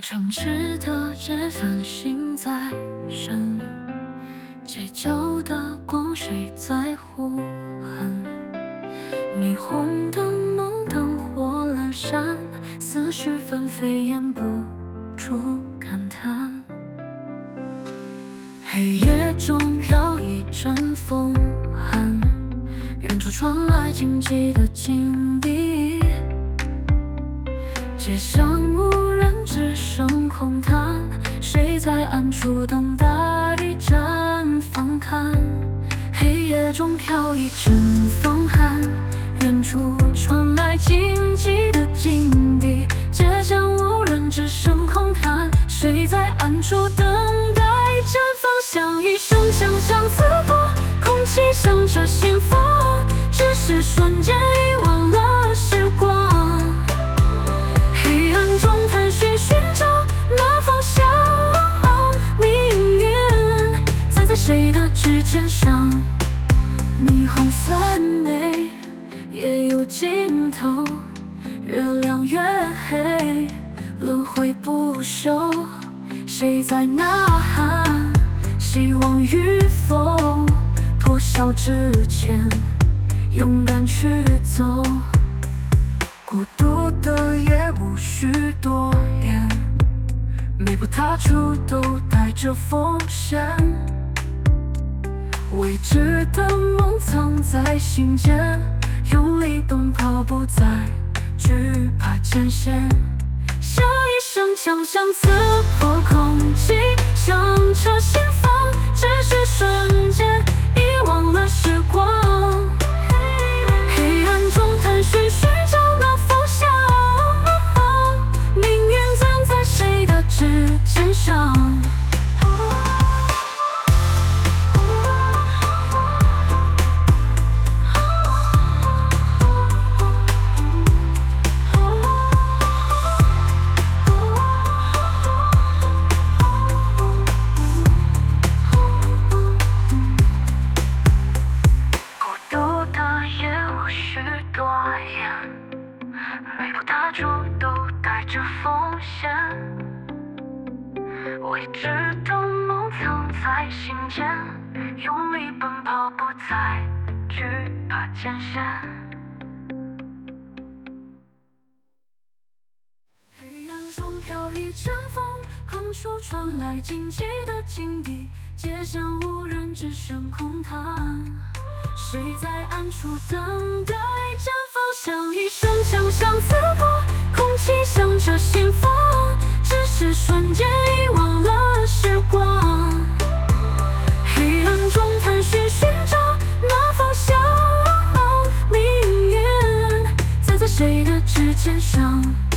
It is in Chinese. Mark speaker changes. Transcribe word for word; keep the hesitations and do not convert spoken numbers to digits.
Speaker 1: 诚挚的这份心在深，街角的光谁在呼喊？霓虹的梦灯火阑珊，思绪纷飞，掩不住感叹。黑夜中绕一阵风寒，远处传来荆棘的警笛，街上无人，只剩空谈。谁在暗处等待一盏放看？黑夜中飘一阵风寒，远处传来荆棘的警笛，街上无人，只剩空谈。谁在暗处等待一盏放？像一声枪响刺破空气，响彻心房，只是瞬间遗忘了时光。黑暗中探寻，寻找那方向，命运栽在谁的指尖上？霓虹伞内也有尽头，越亮越黑，轮回不休。谁在呐喊？希望与否？破晓之前，勇敢去走。孤独的夜无需多言，每步踏出都带着风险。未知的梦藏在心间，用力奔跑，不再惧怕艰险。像一声枪响刺破空气，响彻心房，只是瞬间遗忘了时光。黑暗中探寻，寻找那方向，命运站在谁的指尖上？每步踏出都带着风险，未知的梦藏在心间，用力奔跑，不再惧怕艰险。黑暗中飘一阵风，空处传来荆棘的警笛，街上无人，只剩空谈。谁在暗处等待一盏放？像一声枪响刺破空气，响彻心房，只是瞬间遗忘了时光。黑暗中探寻，寻找那方向，命运栽在谁的指尖上？